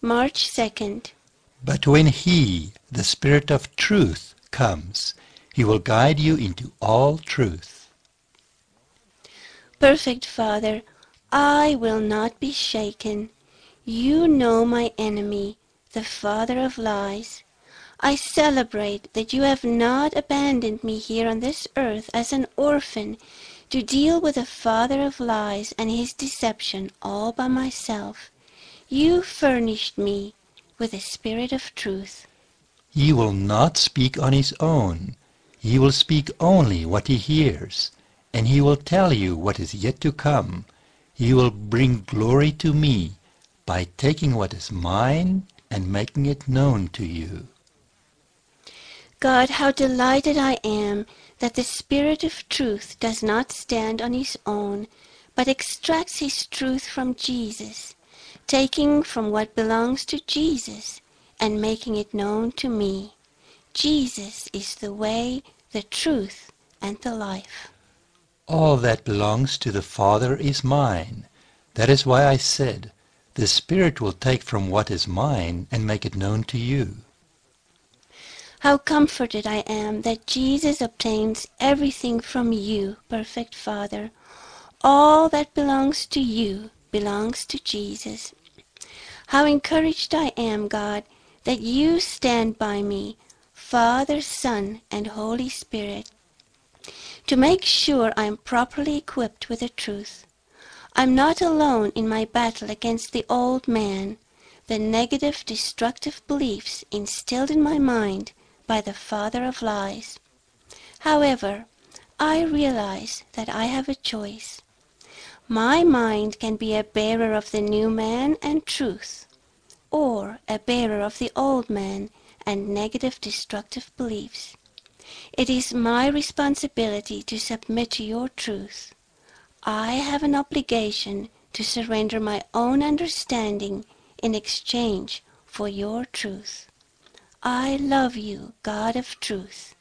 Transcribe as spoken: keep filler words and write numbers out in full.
March second. But when he, the Spirit of truth, comes, he will guide you into all truth. Perfect Father, I will not be shaken. You know my enemy, the father of lies. I celebrate that you have not abandoned me here on this earth as an orphan to deal with the father of lies and his deception all by myself. You furnished me with a spirit of truth. He will not speak on his own. He will speak only what he hears, and he will tell you what is yet to come. He will bring glory to me by taking what is mine and making it known to you. God, how delighted I am that the Spirit of truth does not stand on his own, but extracts his truth from Jesus, taking from what belongs to Jesus and making it known to me. Jesus is the way, the truth, and the life. All that belongs to the Father is mine. That is why I said, the Spirit will take from what is mine and make it known to you. How comforted I am that Jesus obtains everything from you, perfect Father. All that belongs to you belongs to Jesus. How encouraged I am, God, that you stand by me, Father, Son, and Holy Spirit, to make sure I am properly equipped with the truth. I'm not alone in my battle against the old man, the negative, destructive beliefs instilled in my mind by the father of lies. However, I realize that I have a choice. My mind can be a bearer of the new man and truth, or a bearer of the old man and negative, destructive beliefs. It is my responsibility to submit to your truth. I have an obligation to surrender my own understanding in exchange for your truth. I love you, God of truth.